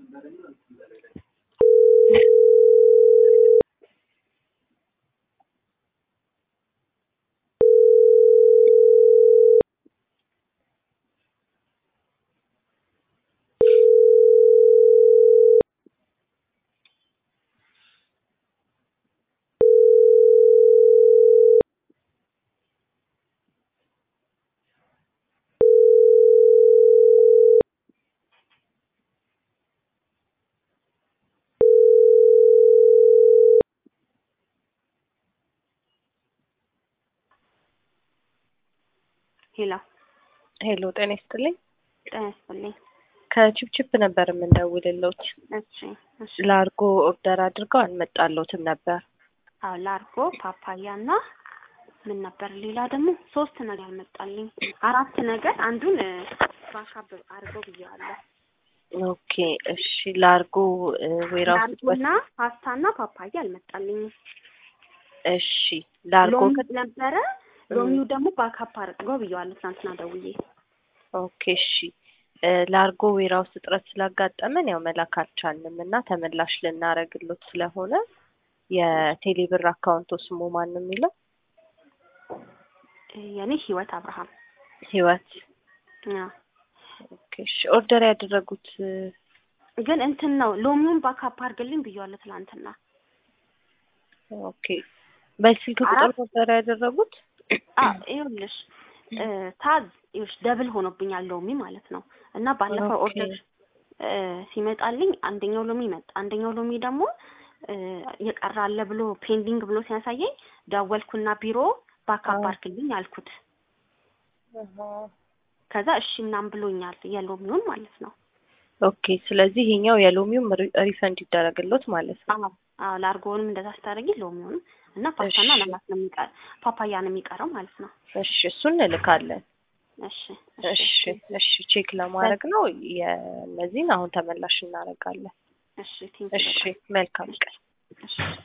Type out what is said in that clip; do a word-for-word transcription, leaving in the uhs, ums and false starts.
ሄሎ ሄሎ ጤና ይስጥልኝ። ጤና ይስጥልኝ። ከቺፕቺፕ ነበር የምንደውልልዎት። እሺ እሺ። ላርጎ ኦርደር አድርገው አልመጣልዎትም ነበር። አዎ ላርጎ ፓፓያና ምን ነበር ሌላ ደግሞ ሶስት ነገር መጣልኝ። አራት ነገር አንዱን ባካፕ አድርገው ብያለሁ። ኦኬ እሺ። ላርጎ ወይራው ላርጎና ፓስታና ፓፓያ አልመጣልኝ። እሺ ላርጎ ነበረ ሎሚው ደግሞ ባካፕ አድርገው ብያለሁ ትናንትና ደውዬ። ኦኬ እሺ። ላርጎ ወይራው እጥረት ስላጋጠመን ያው መላክ አልቻልንም እና ተመላሽ ልናረግልዎት ስለሆነ የቴሌብር አካውንቶ ስሙ ማን ነው የሚለው? የኔ ህይወት አብርሃም። ህይወት አዎ። ኦኬ እሺ። ኦርደር ያደረጉት ግን እንትን ነው ሎሚውን ባካፕ አድርግልኝ ብያለሁ ትናንትና። ኦኬ በስልክ ቁጥር ኦርደር ያደረጉት? አዎ ይኸውልሽ ታዝ ይኸውልሽ ደብል ሆኖብኛል ሎሚ ማለት ነው። እና ባለፈው ኦርደር ሲመጣልኝ አንደኛው ሎሚ መጣ። አንደኛው ሎሚ ደግሞ የቀራለ ብሎ ፔንዲንግ ብሎ ሲያሳየኝ ደወልኩና ቢሮ ባካፕ አድርግልኝ አልኩት። ከዛ እሺ ምናምን ብሎኛል የሎሚውን ማለት ነው። ኦኬ ስለዚህ ይሄኛው የሎሚው ሪፈንድ ይደረግልዎት ማለት ነው። አዎ አዎ። ላርጎውንም እንደዛ አስታረጊ ሎሚውንም እና ፓስታና ለማት ነው የሚቀር ፓፓያ ነው የሚቀረው ማለት ነው። እሺ እሱን እንልካለን። እሺ እሺ እሺ። ቼክ ለማድረግ ነው የነዚህን አሁን ተመላሽ እናደርጋለን። እሺ ቲንክ እሺ መልካም ቀን። እሺ